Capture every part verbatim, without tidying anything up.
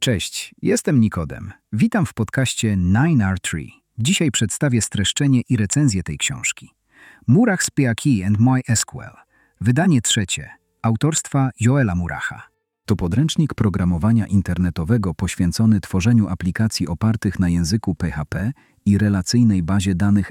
Cześć, jestem Nikodem. Witam w podcaście nine R three. Dzisiaj przedstawię streszczenie i recenzję tej książki. Murach's P H P and MySQL. Wydanie trzecie. Autorstwa Joela Muracha. To podręcznik programowania internetowego poświęcony tworzeniu aplikacji opartych na języku P H P i relacyjnej bazie danych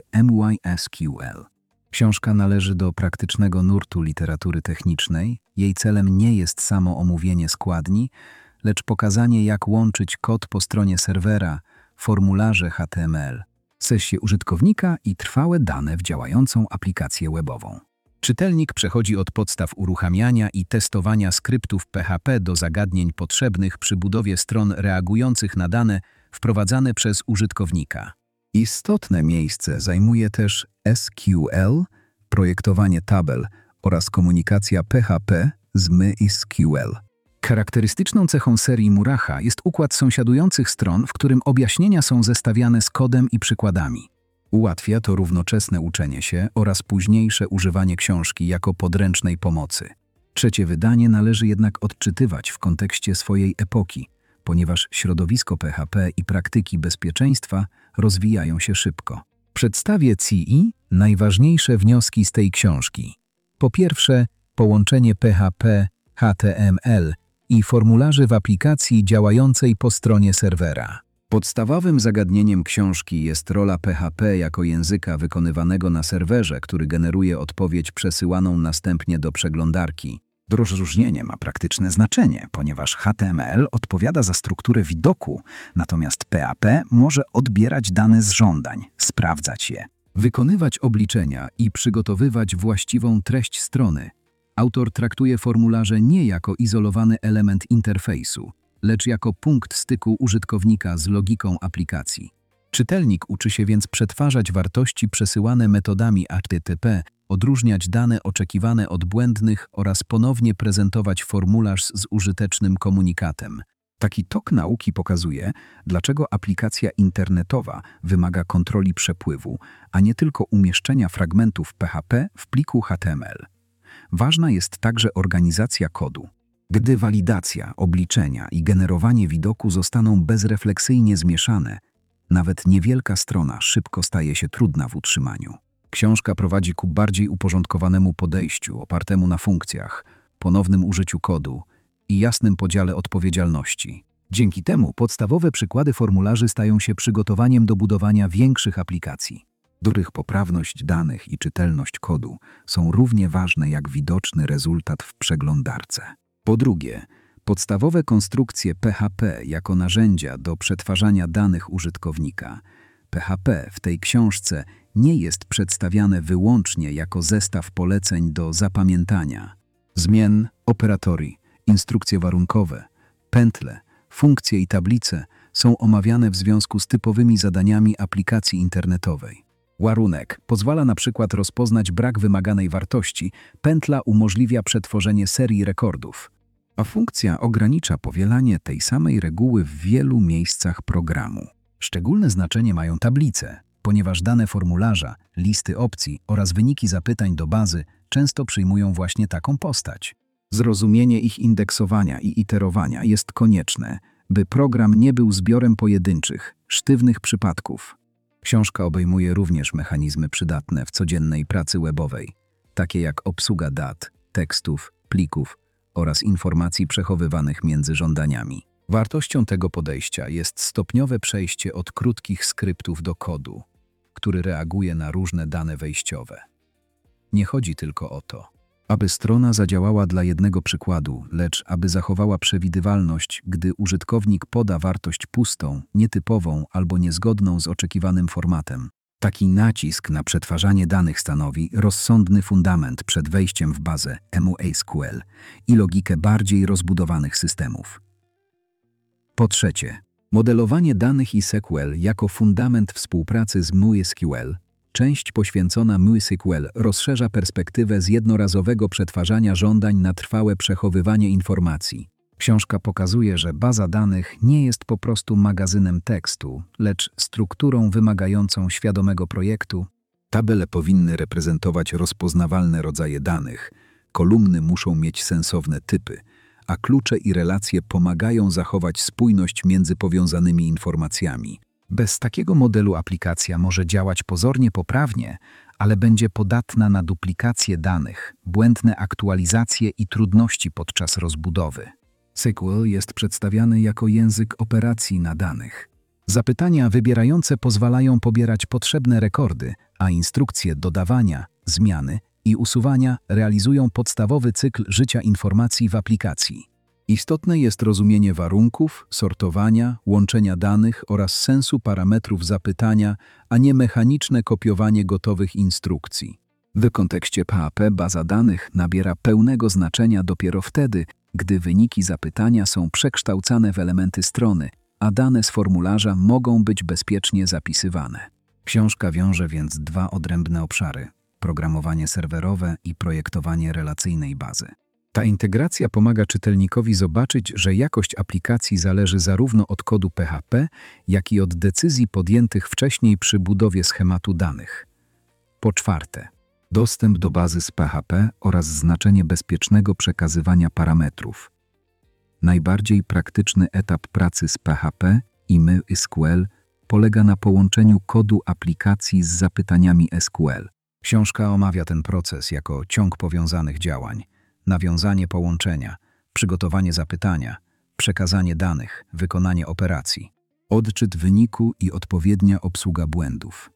MySQL. Książka należy do praktycznego nurtu literatury technicznej. Jej celem nie jest samo omówienie składni, lecz pokazanie, jak łączyć kod po stronie serwera, formularze H T M L, sesje użytkownika i trwałe dane w działającą aplikację webową. Czytelnik przechodzi od podstaw uruchamiania i testowania skryptów P H P do zagadnień potrzebnych przy budowie stron reagujących na dane wprowadzane przez użytkownika. Istotne miejsce zajmuje też S Q L, projektowanie tabel oraz komunikacja P H P z MySQL. Charakterystyczną cechą serii Muracha jest układ sąsiadujących stron, w którym objaśnienia są zestawiane z kodem i przykładami. Ułatwia to równoczesne uczenie się oraz późniejsze używanie książki jako podręcznej pomocy. Trzecie wydanie należy jednak odczytywać w kontekście swojej epoki, ponieważ środowisko P H P i praktyki bezpieczeństwa rozwijają się szybko. Przedstawię Ci najważniejsze wnioski z tej książki. Po pierwsze, połączenie P H P, H T M L i formularzy w aplikacji działającej po stronie serwera. Podstawowym zagadnieniem książki jest rola P H P jako języka wykonywanego na serwerze, który generuje odpowiedź przesyłaną następnie do przeglądarki. Rozróżnienie ma praktyczne znaczenie, ponieważ H T M L odpowiada za strukturę widoku, natomiast P H P może odbierać dane z żądań, sprawdzać je, wykonywać obliczenia i przygotowywać właściwą treść strony. Autor traktuje formularze nie jako izolowany element interfejsu, lecz jako punkt styku użytkownika z logiką aplikacji. Czytelnik uczy się więc przetwarzać wartości przesyłane metodami H T T P, odróżniać dane oczekiwane od błędnych oraz ponownie prezentować formularz z użytecznym komunikatem. Taki tok nauki pokazuje, dlaczego aplikacja internetowa wymaga kontroli przepływu, a nie tylko umieszczenia fragmentów P H P w pliku H T M L. Ważna jest także organizacja kodu. Gdy walidacja, obliczenia i generowanie widoku zostaną bezrefleksyjnie zmieszane, nawet niewielka strona szybko staje się trudna w utrzymaniu. Książka prowadzi ku bardziej uporządkowanemu podejściu, opartemu na funkcjach, ponownym użyciu kodu i jasnym podziale odpowiedzialności. Dzięki temu podstawowe przykłady formularzy stają się przygotowaniem do budowania większych aplikacji, których poprawność danych i czytelność kodu są równie ważne jak widoczny rezultat w przeglądarce. Po drugie, podstawowe konstrukcje P H P jako narzędzia do przetwarzania danych użytkownika. P H P w tej książce nie jest przedstawiane wyłącznie jako zestaw poleceń do zapamiętania. Zmien, operatory, instrukcje warunkowe, pętle, funkcje i tablice są omawiane w związku z typowymi zadaniami aplikacji internetowej. Warunek pozwala na przykład rozpoznać brak wymaganej wartości, pętla umożliwia przetworzenie serii rekordów, a funkcja ogranicza powielanie tej samej reguły w wielu miejscach programu. Szczególne znaczenie mają tablice, ponieważ dane formularza, listy opcji oraz wyniki zapytań do bazy często przyjmują właśnie taką postać. Zrozumienie ich indeksowania i iterowania jest konieczne, by program nie był zbiorem pojedynczych, sztywnych przypadków. Książka obejmuje również mechanizmy przydatne w codziennej pracy webowej, takie jak obsługa dat, tekstów, plików oraz informacji przechowywanych między żądaniami. Wartością tego podejścia jest stopniowe przejście od krótkich skryptów do kodu, który reaguje na różne dane wejściowe. Nie chodzi tylko o to, aby strona zadziałała dla jednego przykładu, lecz aby zachowała przewidywalność, gdy użytkownik poda wartość pustą, nietypową albo niezgodną z oczekiwanym formatem. Taki nacisk na przetwarzanie danych stanowi rozsądny fundament przed wejściem w bazę MySQL i logikę bardziej rozbudowanych systemów. Po trzecie, modelowanie danych i S Q L jako fundament współpracy z MySQL. Część poświęcona MySQL rozszerza perspektywę z jednorazowego przetwarzania żądań na trwałe przechowywanie informacji. Książka pokazuje, że baza danych nie jest po prostu magazynem tekstu, lecz strukturą wymagającą świadomego projektu. Tabele powinny reprezentować rozpoznawalne rodzaje danych, kolumny muszą mieć sensowne typy, a klucze i relacje pomagają zachować spójność między powiązanymi informacjami. Bez takiego modelu aplikacja może działać pozornie poprawnie, ale będzie podatna na duplikację danych, błędne aktualizacje i trudności podczas rozbudowy. S Q L jest przedstawiany jako język operacji na danych. Zapytania wybierające pozwalają pobierać potrzebne rekordy, a instrukcje dodawania, zmiany i usuwania realizują podstawowy cykl życia informacji w aplikacji. Istotne jest rozumienie warunków, sortowania, łączenia danych oraz sensu parametrów zapytania, a nie mechaniczne kopiowanie gotowych instrukcji. W kontekście P H P baza danych nabiera pełnego znaczenia dopiero wtedy, gdy wyniki zapytania są przekształcane w elementy strony, a dane z formularza mogą być bezpiecznie zapisywane. Książka wiąże więc dwa odrębne obszary: programowanie serwerowe i projektowanie relacyjnej bazy. Ta integracja pomaga czytelnikowi zobaczyć, że jakość aplikacji zależy zarówno od kodu P H P, jak i od decyzji podjętych wcześniej przy budowie schematu danych. Po czwarte, dostęp do bazy z P H P oraz znaczenie bezpiecznego przekazywania parametrów. Najbardziej praktyczny etap pracy z P H P i MySQL polega na połączeniu kodu aplikacji z zapytaniami S Q L. Książka omawia ten proces jako ciąg powiązanych działań: nawiązanie połączenia, przygotowanie zapytania, przekazanie danych, wykonanie operacji, odczyt wyniku i odpowiednia obsługa błędów.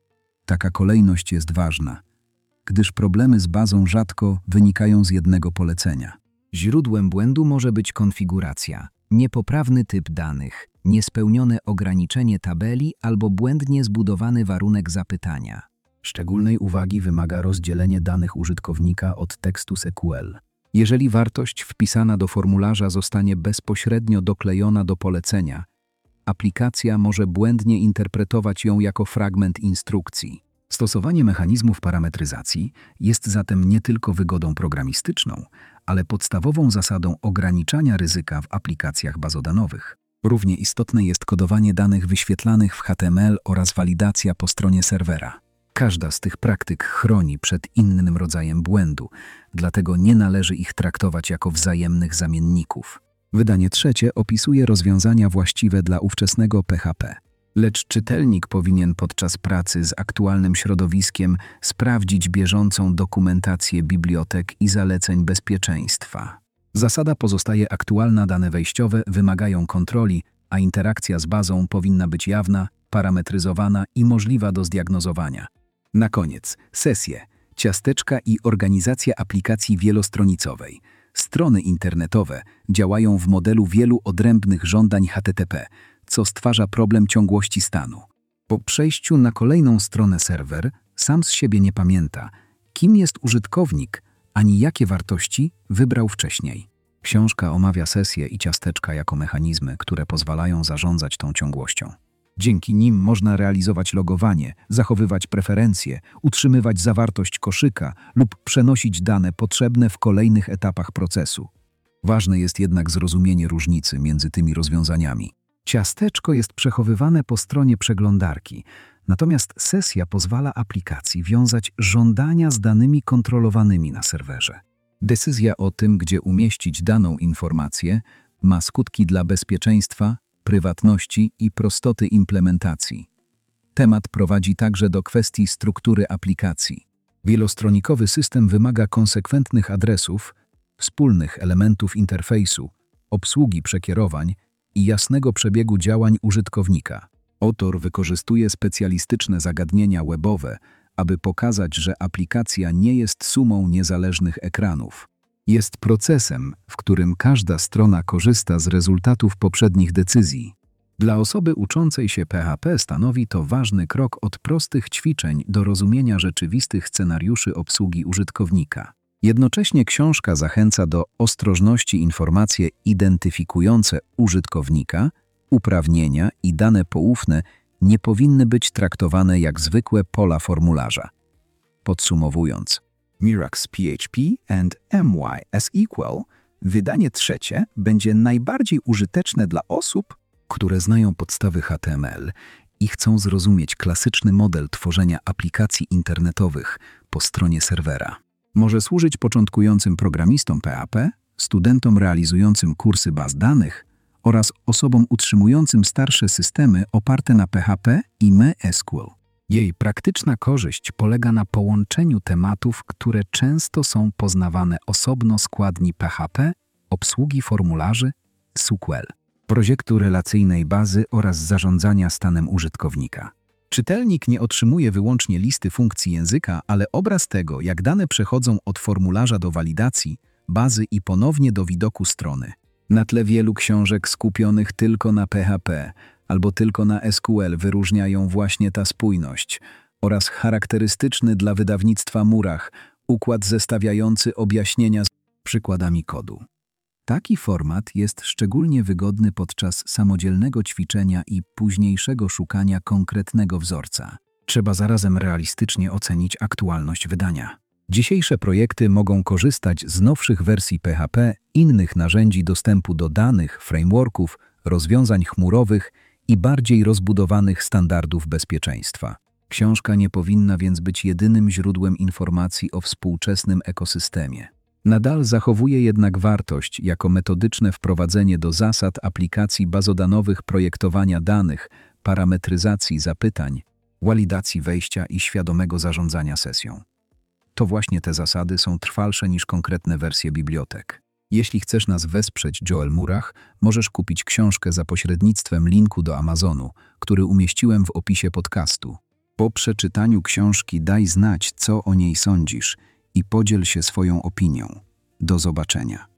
Taka kolejność jest ważna, gdyż problemy z bazą rzadko wynikają z jednego polecenia. Źródłem błędu może być konfiguracja, niepoprawny typ danych, niespełnione ograniczenie tabeli albo błędnie zbudowany warunek zapytania. Szczególnej uwagi wymaga rozdzielenie danych użytkownika od tekstu S Q L. Jeżeli wartość wpisana do formularza zostanie bezpośrednio doklejona do polecenia, aplikacja może błędnie interpretować ją jako fragment instrukcji. Stosowanie mechanizmów parametryzacji jest zatem nie tylko wygodą programistyczną, ale podstawową zasadą ograniczania ryzyka w aplikacjach bazodanowych. Równie istotne jest kodowanie danych wyświetlanych w H T M L oraz walidacja po stronie serwera. Każda z tych praktyk chroni przed innym rodzajem błędu, dlatego nie należy ich traktować jako wzajemnych zamienników. Wydanie trzecie opisuje rozwiązania właściwe dla ówczesnego P H P. Lecz czytelnik powinien podczas pracy z aktualnym środowiskiem sprawdzić bieżącą dokumentację bibliotek i zaleceń bezpieczeństwa. Zasada pozostaje aktualna: dane wejściowe wymagają kontroli, a interakcja z bazą powinna być jawna, parametryzowana i możliwa do zdiagnozowania. Na koniec sesje, ciasteczka i organizacja aplikacji wielostronicowej. Strony internetowe działają w modelu wielu odrębnych żądań H T T P, co stwarza problem ciągłości stanu. Po przejściu na kolejną stronę serwer sam z siebie nie pamięta, kim jest użytkownik, ani jakie wartości wybrał wcześniej. Książka omawia sesje i ciasteczka jako mechanizmy, które pozwalają zarządzać tą ciągłością. Dzięki nim można realizować logowanie, zachowywać preferencje, utrzymywać zawartość koszyka lub przenosić dane potrzebne w kolejnych etapach procesu. Ważne jest jednak zrozumienie różnicy między tymi rozwiązaniami. Ciasteczko jest przechowywane po stronie przeglądarki, natomiast sesja pozwala aplikacji wiązać żądania z danymi kontrolowanymi na serwerze. Decyzja o tym, gdzie umieścić daną informację, ma skutki dla bezpieczeństwa, prywatności i prostoty implementacji. Temat prowadzi także do kwestii struktury aplikacji. Wielostronikowy system wymaga konsekwentnych adresów, wspólnych elementów interfejsu, obsługi przekierowań i jasnego przebiegu działań użytkownika. Autor wykorzystuje specjalistyczne zagadnienia webowe, aby pokazać, że aplikacja nie jest sumą niezależnych ekranów. Jest procesem, w którym każda strona korzysta z rezultatów poprzednich decyzji. Dla osoby uczącej się P H P stanowi to ważny krok od prostych ćwiczeń do rozumienia rzeczywistych scenariuszy obsługi użytkownika. Jednocześnie książka zachęca do ostrożności. Informacje identyfikujące użytkownika, uprawnienia i dane poufne nie powinny być traktowane jak zwykłe pola formularza. Podsumowując, Murax P H P and MySQL, wydanie trzecie, będzie najbardziej użyteczne dla osób, które znają podstawy H T M L i chcą zrozumieć klasyczny model tworzenia aplikacji internetowych po stronie serwera. Może służyć początkującym programistom P H P, studentom realizującym kursy baz danych oraz osobom utrzymującym starsze systemy oparte na P H P i MySQL. Jej praktyczna korzyść polega na połączeniu tematów, które często są poznawane osobno składni P H P, obsługi formularzy, S Q L, projektu relacyjnej bazy oraz zarządzania stanem użytkownika. Czytelnik nie otrzymuje wyłącznie listy funkcji języka, ale obraz tego, jak dane przechodzą od formularza do walidacji, bazy i ponownie do widoku strony. Na tle wielu książek skupionych tylko na P H P albo tylko na S Q L wyróżniają właśnie ta spójność oraz charakterystyczny dla wydawnictwa Murach układ zestawiający objaśnienia z przykładami kodu. Taki format jest szczególnie wygodny podczas samodzielnego ćwiczenia i późniejszego szukania konkretnego wzorca. Trzeba zarazem realistycznie ocenić aktualność wydania. Dzisiejsze projekty mogą korzystać z nowszych wersji P H P, innych narzędzi dostępu do danych, frameworków, rozwiązań chmurowych i bardziej rozbudowanych standardów bezpieczeństwa. Książka nie powinna więc być jedynym źródłem informacji o współczesnym ekosystemie. Nadal zachowuje jednak wartość jako metodyczne wprowadzenie do zasad aplikacji bazodanowych projektowania danych, parametryzacji zapytań, walidacji wejścia i świadomego zarządzania sesją. To właśnie te zasady są trwalsze niż konkretne wersje bibliotek. Jeśli chcesz nas wesprzeć, Joel Murach, możesz kupić książkę za pośrednictwem linku do Amazonu, który umieściłem w opisie podcastu. Po przeczytaniu książki daj znać, co o niej sądzisz i podziel się swoją opinią. Do zobaczenia.